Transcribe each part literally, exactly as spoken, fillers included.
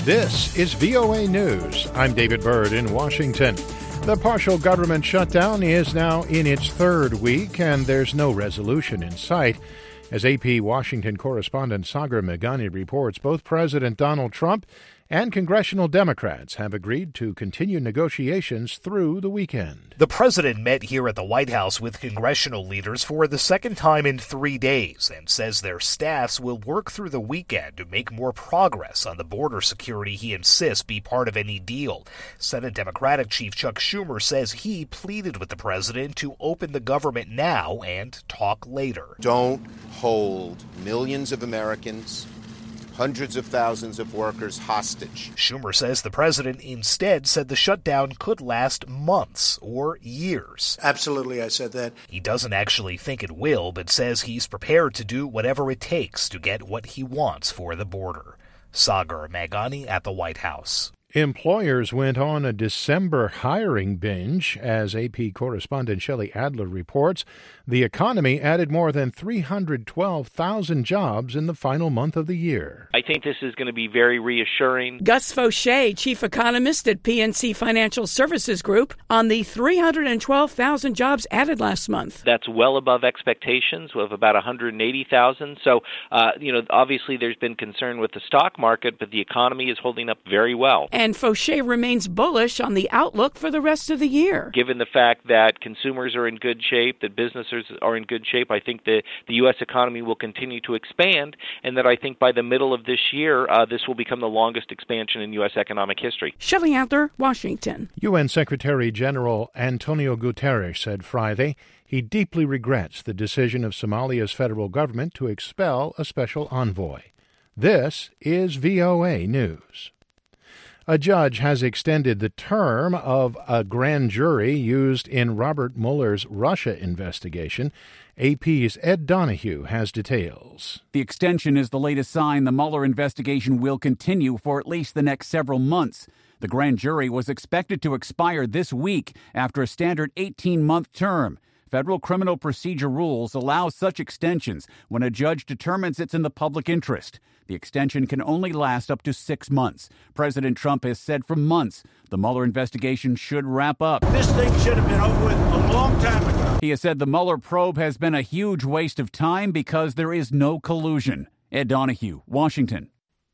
This is V O A News. I'm David Byrd in Washington. The partial government shutdown is now in its third week, and there's no resolution in sight. As A P Washington correspondent Sagar Meghani reports, both President Donald Trump and congressional Democrats have agreed to continue negotiations through the weekend. The president met here at the White House with congressional leaders for the second time in three days and says their staffs will work through the weekend to make more progress on the border security he insists be part of any deal. Senate Democratic Chief Chuck Schumer says he pleaded with the president to open the government now and talk later. Don't hold millions of Americans, hundreds of thousands of workers hostage. Schumer says the president instead said the shutdown could last months or years. Absolutely, I said that. He doesn't actually think it will, but says he's prepared to do whatever it takes to get what he wants for the border. Sagar Meghani at the White House. Employers went on a December hiring binge. As A P correspondent Shelley Adler reports, the economy added more than three hundred twelve thousand jobs in the final month of the year. I think this is going to be very reassuring. Gus Fauché, chief economist at P N C Financial Services Group, on the three hundred twelve thousand jobs added last month. That's well above expectations of about one hundred eighty thousand. So, uh, you know, obviously there's been concern with the stock market, but the economy is holding up very well. And Fauché remains bullish on the outlook for the rest of the year. Given the fact that consumers are in good shape, that businesses are in good shape, I think the, the U S economy will continue to expand, and that I think by the middle of this year, uh, this will become the longest expansion in U S economic history. Shelley Adler, Washington. U N Secretary General Antonio Guterres said Friday he deeply regrets the decision of Somalia's federal government to expel a special envoy. This is V O A News. A judge has extended the term of a grand jury used in Robert Mueller's Russia investigation. A P's Ed Donahue has details. The extension is the latest sign the Mueller investigation will continue for at least the next several months. The grand jury was expected to expire this week after a standard eighteen-month term. Federal criminal procedure rules allow such extensions when a judge determines it's in the public interest. The extension can only last up to six months. President Trump has said for months the Mueller investigation should wrap up. This thing should have been over with a long time ago. He has said the Mueller probe has been a huge waste of time because there is no collusion. Ed Donahue, Washington.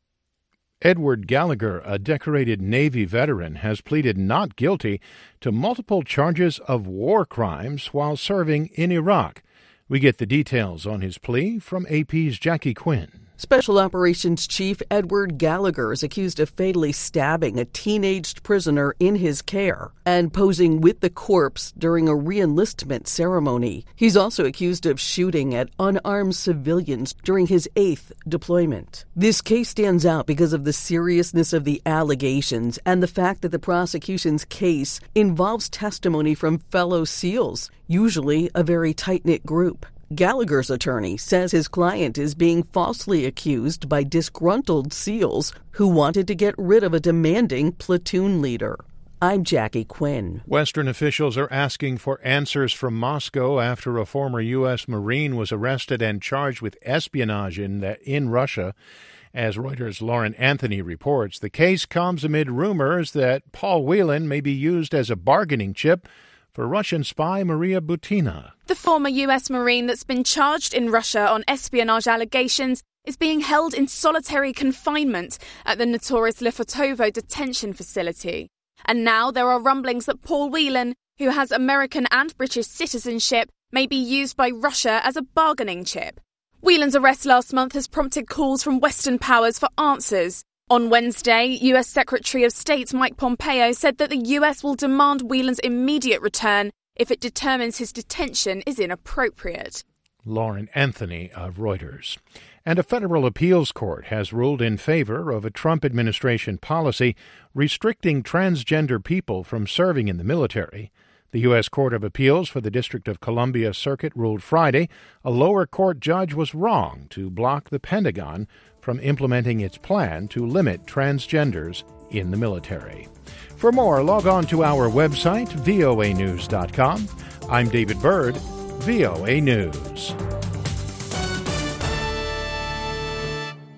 Edward Gallagher, a decorated Navy veteran, has pleaded not guilty to multiple charges of war crimes while serving in Iraq. We get the details on his plea from A P's Jackie Quinn. Special Operations Chief Edward Gallagher is accused of fatally stabbing a teenaged prisoner in his care and posing with the corpse during a reenlistment ceremony. He's also accused of shooting at unarmed civilians during his eighth deployment. This case stands out because of the seriousness of the allegations and the fact that the prosecution's case involves testimony from fellow SEALs, usually a very tight-knit group. Gallagher's attorney says his client is being falsely accused by disgruntled SEALs who wanted to get rid of a demanding platoon leader. I'm Jackie Quinn. Western officials are asking for answers from Moscow after a former U S Marine was arrested and charged with espionage in, the, in Russia. As Reuters' Lauren Anthony reports, the case comes amid rumors that Paul Whelan may be used as a bargaining chip for Russian spy Maria Butina. The former U S Marine that's been charged in Russia on espionage allegations is being held in solitary confinement at the notorious Lefortovo detention facility. And now there are rumblings that Paul Whelan, who has American and British citizenship, may be used by Russia as a bargaining chip. Whelan's arrest last month has prompted calls from Western powers for answers. On Wednesday, U S Secretary of State Mike Pompeo said that the U S will demand Whelan's immediate return if it determines his detention is inappropriate. Lauren Anthony of Reuters. And a federal appeals court has ruled in favor of a Trump administration policy restricting transgender people from serving in the military. The U S Court of Appeals for the District of Columbia Circuit ruled Friday a lower court judge was wrong to block the Pentagon from implementing its plan to limit transgenders in the military. For more, log on to our website, V O A news dot com. I'm David Byrd, V O A News.